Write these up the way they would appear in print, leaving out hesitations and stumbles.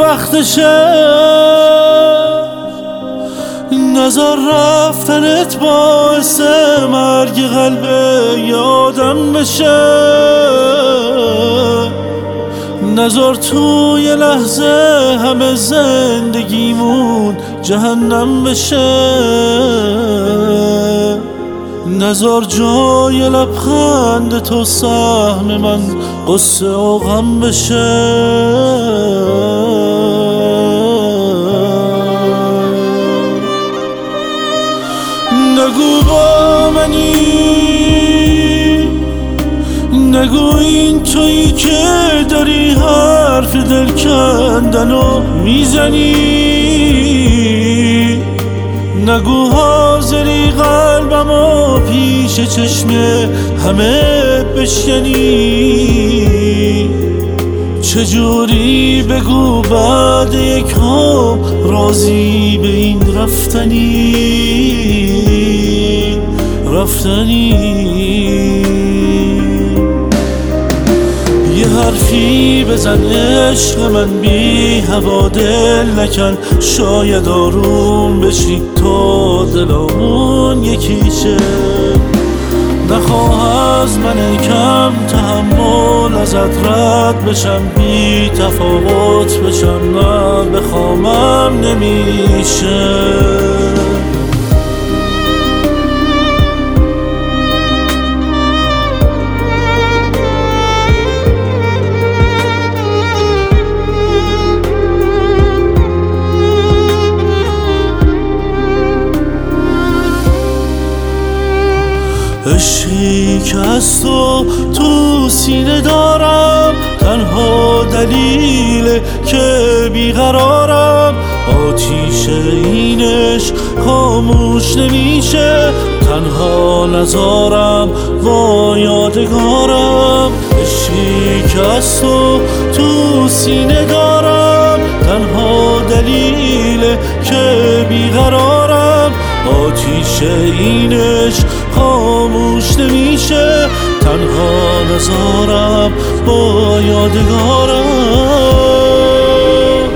وقتشه، نزار رفتنت باعث مرگ قلب یادم بشه، نزار توی لحظه همه زندگیمون جهنم بشه، نزار جای لبخند تو سهم من قصه و غم بشه. نگو با منی، نگو این تویی که داری حرف دل کندن و میزنی، نگو حاضری قلبمو پیش چشم همه بشکنی، چجوری بگو بعد یک عمر راضی به این رفتنی. یه حرفی بزن عشق من بی هوا دل نکن، شاید آروم بشی تا دلامون یکیشه، نخواه از من کم تحمل ازت رد بشم، بی تفاوت بشم، نه بخوامم نمیشه. عشقی که از تو سینه دارم، تنها دلیله که بیقرارم، آتیش این عشق خاموش نمیشه، تنها نزارم با یادگارم. عشقی که از تو سینه دارم، تنها دلیله که بیقرارم، آتیش این عشق خاموش نمیشه، تنها نزارم با یادگارم.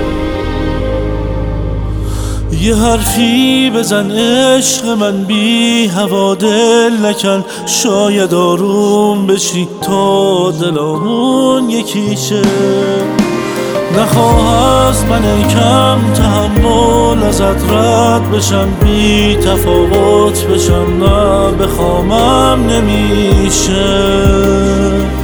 یه حرفی بزن عشق من بی هوا دل نکن، شاید آروم بشی تا دلامون یکیشه، نخواه از من کم تحمل ازت رد بشم، بی تفاوت بشم، نه بخوامم نمیشه.